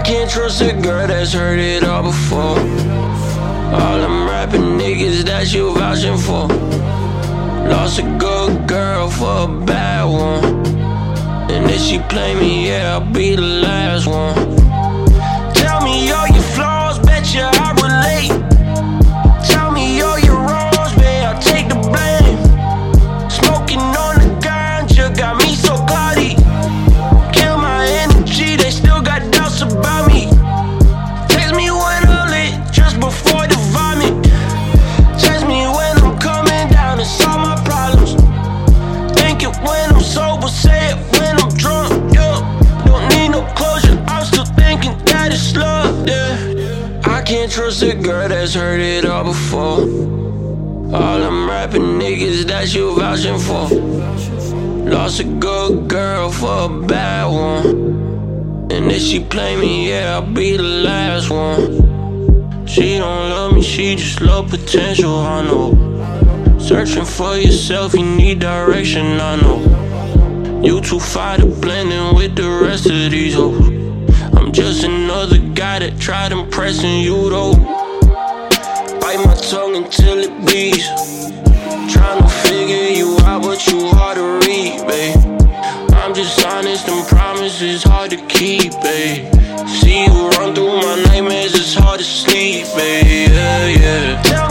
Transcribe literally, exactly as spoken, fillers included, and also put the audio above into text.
can't trust a girl that's heard it all before. All them rapping niggas that you vouching for. Lost a good girl for a bad one. And if she play me, yeah, I'll be the last one. Tell me all your flaws, bet you I relate. Tell me all your wrongs, babe, I'll take the blame. Smoking on the ganja got me so cloudy. Kill my energy, they still got doubts about me. Text me when I'm lit, just before the vomit. Text me when I'm coming down to solve my problems. Think it when I'm sober, say it when I'm drunk, yeah. Don't need no closure, I'm still thinking that it's love, yeah. I can't trust a girl that's heard it all before. All them rapping niggas that you vouching for. Lost a good girl for a bad one. And if she play me, yeah, I'll be the last one. She don't love me, she just love potential, I know. Searching for yourself, you need direction, I know. You too far to blend in with the rest of these hoes. I'm just another guy that tried impressing you though. Bite my tongue until it bleeds. Tryna figure you out, but you hard to read, babe. I'm just honest and promises hard to keep, babe. See you run through my nightmares, it's hard to sleep, babe, yeah, yeah.